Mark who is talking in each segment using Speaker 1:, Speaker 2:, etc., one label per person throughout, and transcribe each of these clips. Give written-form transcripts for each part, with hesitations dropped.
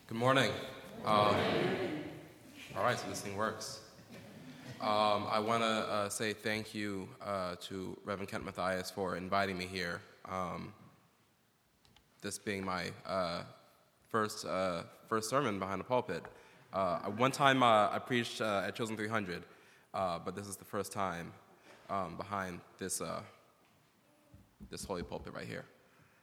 Speaker 1: Good morning. All right, so this thing works. I want to say thank you to Reverend Kent Matthias for inviting me here. This being my first sermon behind the pulpit. One time I preached at Chosen 300, but this is the first time behind this holy pulpit right here.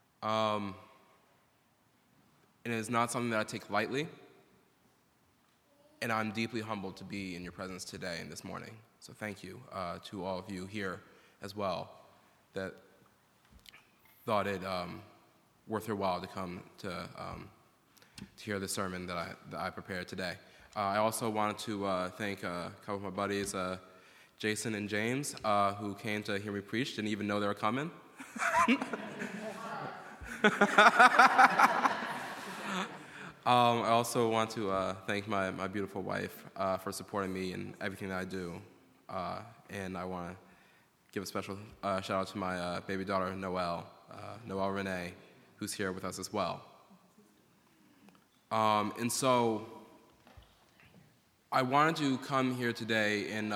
Speaker 1: And it is not something that I take lightly, and I'm deeply humbled to be in your presence today and this morning. So thank you to all of you here as well that thought it worth your while to come to hear the sermon that I prepared today. I also wanted to thank a couple of my buddies, Jason and James, who came to hear me preach, didn't even know they were coming. I also want to thank my beautiful wife for supporting me in everything that I do. And I want to give a special shout out to my baby daughter, Noelle Renee, who's here with us as well. And so I wanted to come here today and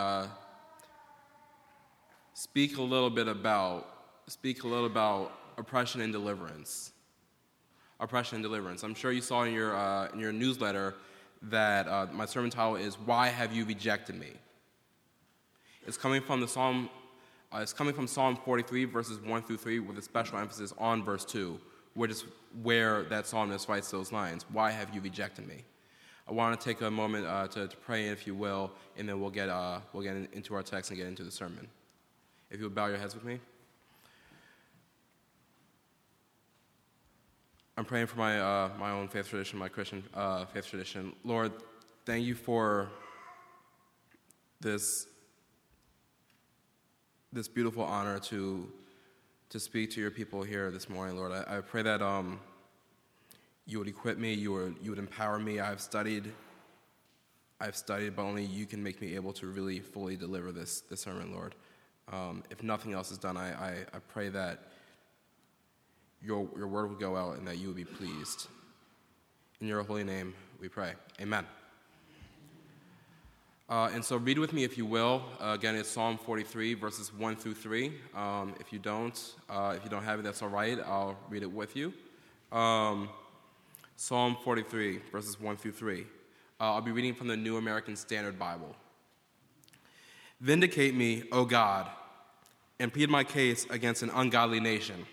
Speaker 1: speak a little bit about oppression and deliverance. Oppression and deliverance. I'm sure you saw in your newsletter that my sermon title is "Why Have You Rejected Me?" It's coming from Psalm 43, verses 1 through 3, with a special emphasis on verse 2, which is where that psalmist writes those lines. Why have you rejected me? I want to take a moment to pray, if you will, and then we'll get into our text and get into the sermon. If you would bow your heads with me. I'm praying for my own faith tradition, my Christian faith tradition. Lord, thank you for this beautiful honor to speak to your people here this morning, Lord. I pray that you would equip me, you would empower me. I've studied, but only you can make me able to really fully deliver this sermon, Lord. If nothing else is done, I pray that your word will go out and that you will be pleased. In your holy name we pray. Amen. And so read with me if you will. Again, it's Psalm 43, verses 1 through 3. If you don't have it, that's all right. I'll read it with you. Psalm 43, verses 1 through 3. I'll be reading from the New American Standard Bible. Vindicate me, O God, and plead my case against an ungodly nation.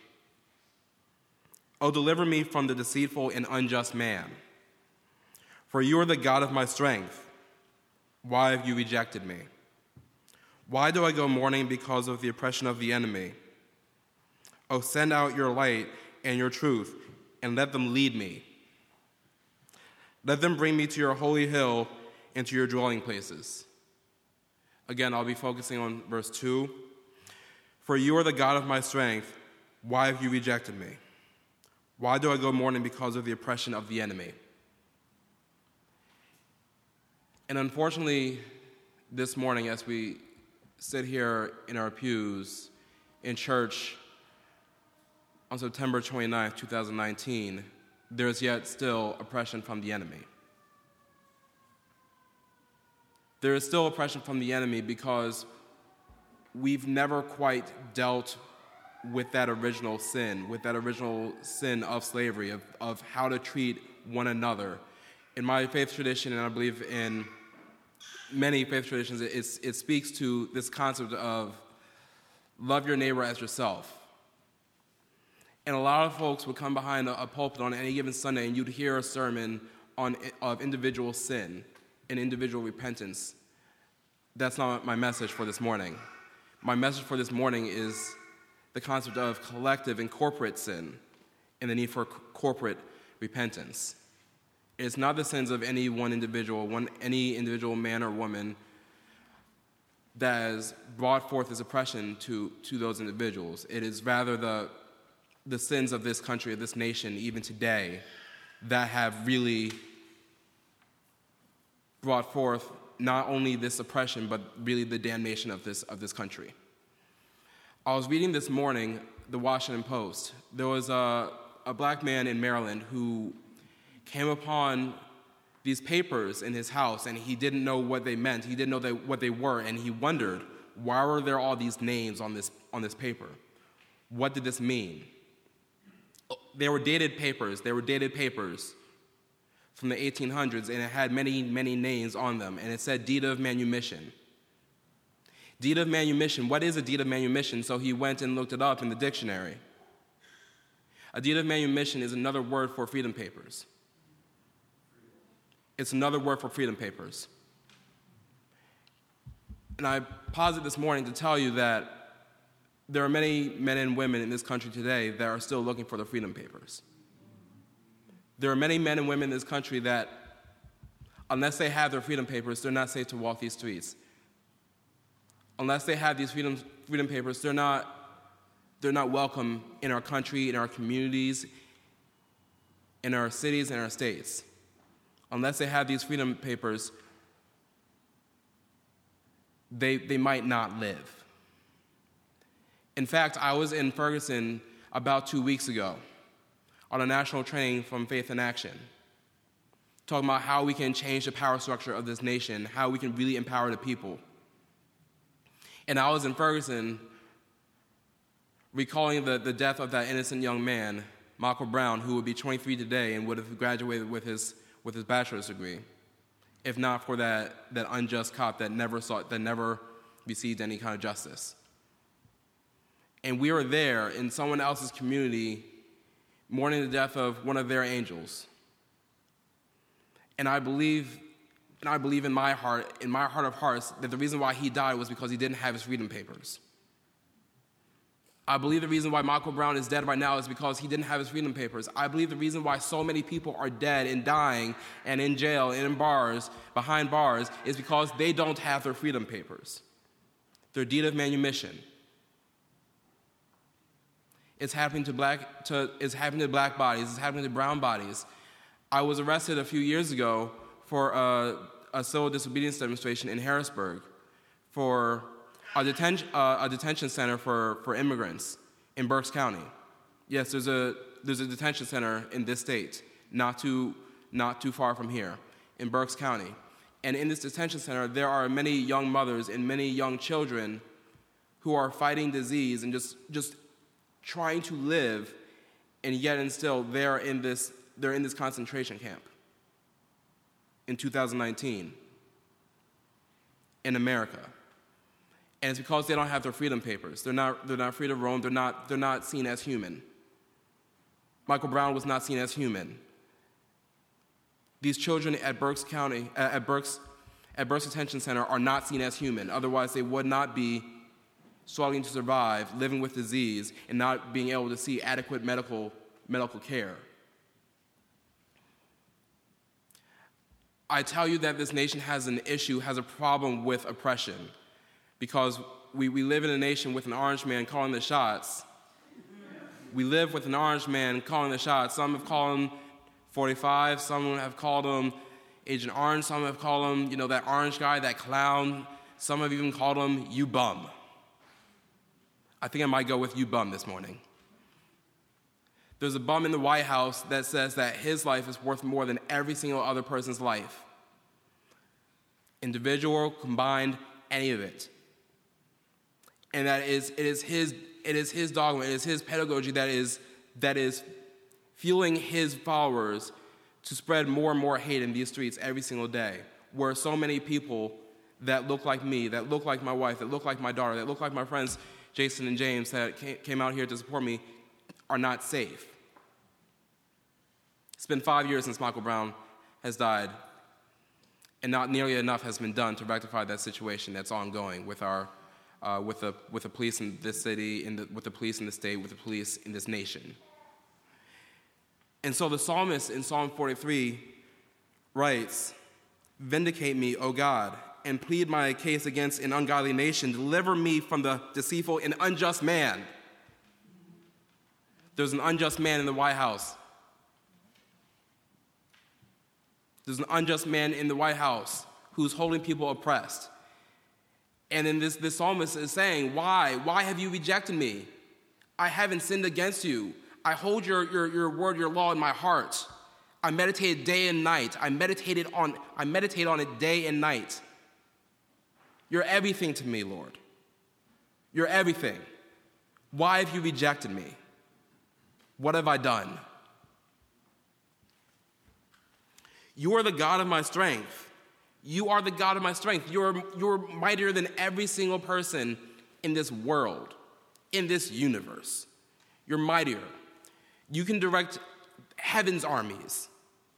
Speaker 1: O deliver me from the deceitful and unjust man. For you are the God of my strength. Why have you rejected me? Why do I go mourning because of the oppression of the enemy? O send out your light and your truth, and let them lead me. Let them bring me to your holy hill and to your dwelling places. Again, I'll be focusing on verse 2. For you are the God of my strength. Why have you rejected me? Why do I go mourning because of the oppression of the enemy? And unfortunately, this morning, as we sit here in our pews in church on September 29th, 2019, there's yet still oppression from the enemy. There is still oppression from the enemy because we've never quite dealt with that original sin of slavery, of how to treat one another. In my faith tradition, and I believe in many faith traditions, it speaks to this concept of love your neighbor as yourself. And a lot of folks would come behind a pulpit on any given Sunday and you'd hear a sermon of individual sin and individual repentance. That's not my message for this morning. My message for this morning is the concept of collective and corporate sin and the need for corporate repentance. It's not the sins of any one individual, any individual man or woman that has brought forth this oppression to those individuals. It is rather the sins of this country, of this nation, even today, that have really brought forth not only this oppression, but really the damnation of this country. I was reading this morning the Washington Post. There was a black man in Maryland who came upon these papers in his house, and he didn't know what they meant. He didn't know what they were, and he wondered, why were there all these names on this paper? What did this mean? They were dated papers. They were dated papers from the 1800s, and it had many, many names on them, and it said deed of manumission. Deed of manumission, what is a deed of manumission? So he went and looked it up in the dictionary. A deed of manumission is another word for freedom papers. It's another word for freedom papers. And I posit this morning to tell you that there are many men and women in this country today that are still looking for the freedom papers. There are many men and women in this country that, unless they have their freedom papers, they're not safe to walk these streets. Unless they have these freedom papers, they're not welcome in our country, in our communities, in our cities, and our states. Unless they have these freedom papers, they might not live. In fact, I was in Ferguson about 2 weeks ago on a national training from Faith in Action, talking about how we can change the power structure of this nation, how we can really empower the people. And I was in Ferguson recalling the death of that innocent young man, Michael Brown, who would be 23 today and would have graduated with his bachelor's degree, if not for that unjust cop that never received any kind of justice. And we were there in someone else's community mourning the death of one of their angels. And I believe in my heart of hearts, that the reason why he died was because he didn't have his freedom papers. I believe the reason why Michael Brown is dead right now is because he didn't have his freedom papers. I believe the reason why so many people are dead and dying and in jail and in bars, behind bars, is because they don't have their freedom papers, their deed of manumission. It's happening to black bodies. It's happening to brown bodies. I was arrested a few years ago for a civil disobedience demonstration in Harrisburg for a detention center for immigrants in Berks County. Yes, there's a detention center in this state, not too far from here, in Berks County. And in this detention center, there are many young mothers and many young children who are fighting disease and just trying to live, and yet and still they're in this concentration camp in 2019 in America. And it's because they don't have their freedom papers. They're not free to roam. They're not seen as human. Michael Brown was not seen as human. These children at Berks County, at Berks Detention Center, are not seen as human. Otherwise, they would not be struggling to survive, living with disease, and not being able to see adequate medical care. I tell you that this nation has a problem with oppression, because we live in a nation with an orange man calling the shots. We live with an orange man calling the shots. Some have called him 45, some have called him Agent Orange, some have called him, that orange guy, that clown. Some have even called him you bum. I think I might go with you bum this morning. There's a bum in the White House that says that his life is worth more than every single other person's life. Individual, combined, any of it. And it is his dogma, it is his pedagogy that is fueling his followers to spread more and more hate in these streets every single day, where so many people that look like me, that look like my wife, that look like my daughter, that look like my friends Jason and James that came out here to support me are not safe. It's been 5 years since Michael Brown has died, and not nearly enough has been done to rectify that situation that's ongoing with the police in this city, with the police in the state, with the police in this nation. And so the psalmist in Psalm 43 writes, "Vindicate me, O God, and plead my case against an ungodly nation. Deliver me from the deceitful and unjust man." There's an unjust man in the White House. There's an unjust man in the White House who's holding people oppressed. And then this psalmist is saying, why? Why have you rejected me? I haven't sinned against you. I hold your word, your law in my heart. I meditated day and night. I meditate on it day and night. You're everything to me, Lord. You're everything. Why have you rejected me? What have I done? You are the God of my strength. You are the God of my strength. You're mightier than every single person in this world, in this universe. You're mightier. You can direct heaven's armies.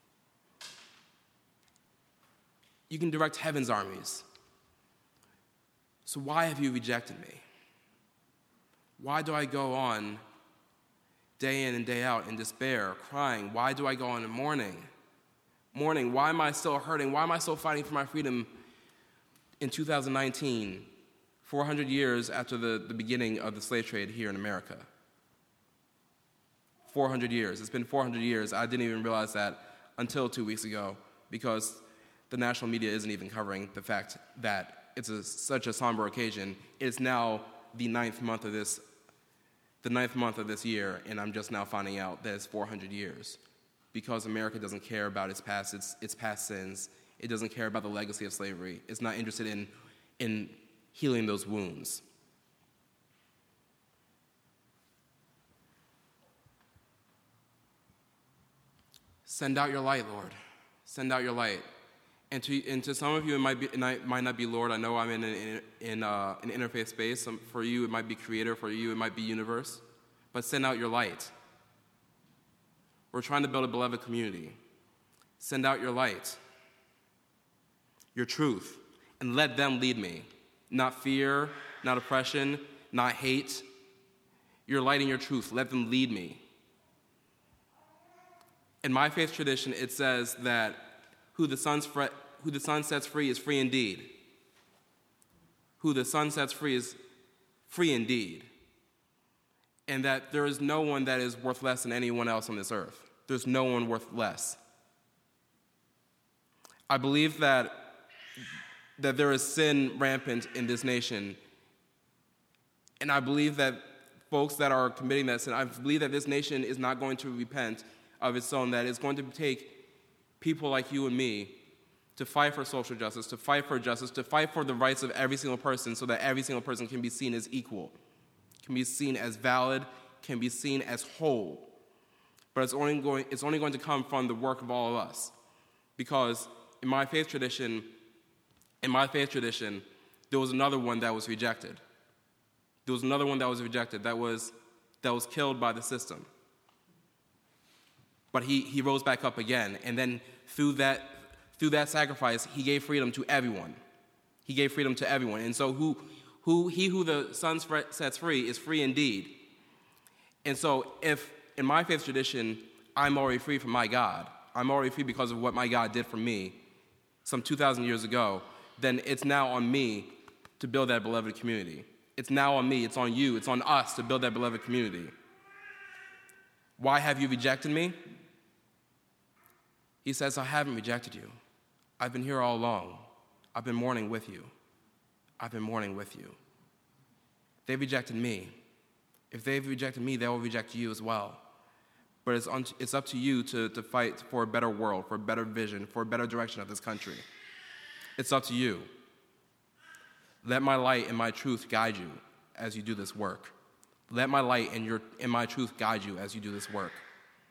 Speaker 1: You can direct heaven's armies. So why have you rejected me? Why do I go on day in and day out in despair, crying? Why do I go on in mourning? Why am I still hurting? Why am I still fighting for my freedom in 2019, 400 years after the beginning of the slave trade here in America? 400 years. It's been 400 years. I didn't even realize that until 2 weeks ago, because the national media isn't even covering the fact that it's such a somber occasion. It's now the ninth month of this year, and I'm just now finding out that it's 400 years, because America doesn't care about its past sins. It doesn't care about the legacy of slavery. It's not interested in healing those wounds. Send out your light, Lord. Send out your light. And to some of you, it might not be Lord. I know I'm in an interfaith space. For you, it might be Creator. For you, it might be Universe. But send out your light. We're trying to build a beloved community. Send out your light, your truth, and let them lead me. Not fear, not oppression, not hate. Your light and your truth, let them lead me. In my faith tradition, it says that who the Son sets free is free indeed. Who the Son sets free is free indeed. And that there is no one that is worth less than anyone else on this earth. There's no one worth less. I believe that there is sin rampant in this nation. And I believe that folks that are committing that sin, I believe that this nation is not going to repent of its own, that it's going to take people like you and me to fight for social justice, to fight for justice, to fight for the rights of every single person, so that every single person can be seen as equal, can be seen as valid, can be seen as whole. But it's only going to come from the work of all of us. Because in my faith tradition, there was another one that was rejected. There was another one that was rejected, that was killed by the system. But he rose back up again, and then through that sacrifice, he gave freedom to everyone. He gave freedom to everyone. And so who the Son sets free is free indeed. And so if in my faith tradition, I'm already free from my God, I'm already free because of what my God did for me some 2,000 years ago, then it's now on me to build that beloved community. It's now on me, it's on you, it's on us to build that beloved community. Why have you rejected me? He says, I haven't rejected you. I've been here all along. I've been mourning with you. I've been mourning with you. They rejected me. If they've rejected me, they will reject you as well. But it's up to you to fight for a better world, for a better vision, for a better direction of this country. It's up to you. Let my light and my truth guide you as you do this work. Let my light and my truth guide you as you do this work.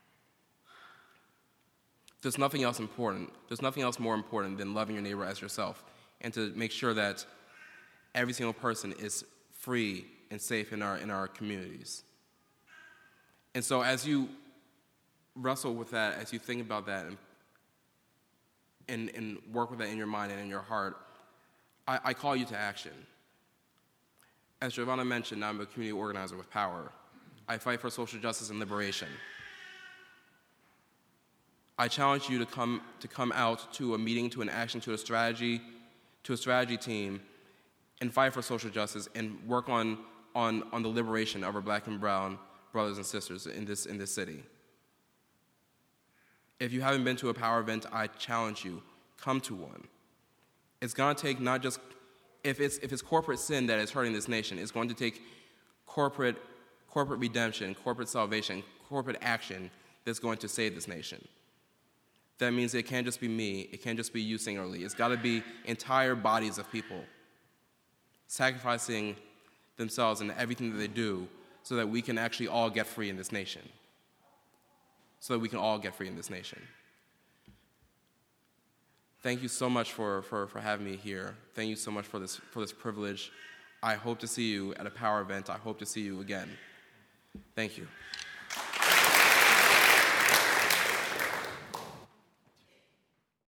Speaker 1: There's nothing else important. There's nothing else more important than loving your neighbor as yourself, and to make sure that every single person is free and safe in our communities. And so as you wrestle with that, as you think about that and work with that in your mind and in your heart, I call you to action. As Giovanna mentioned, I'm a community organizer with power. I fight for social justice and liberation. I challenge you to come out to a meeting, to an action, to a strategy team, and fight for social justice and work on the liberation of our black and brown brothers and sisters in this city. If you haven't been to a power event, I challenge you, come to one. It's going to take not just, if it's corporate sin that is hurting this nation, it's going to take corporate redemption, corporate salvation, corporate action that's going to save this nation. that means it can't just be me, it can't just be you singularly. It's got to be entire bodies of people sacrificing themselves and everything that they do so that we can actually all get free in this nation. So that we can all get free in this nation. Thank you so much for having me here. Thank you so much for this privilege. I hope to see you at a power event. I hope to see you again. Thank you.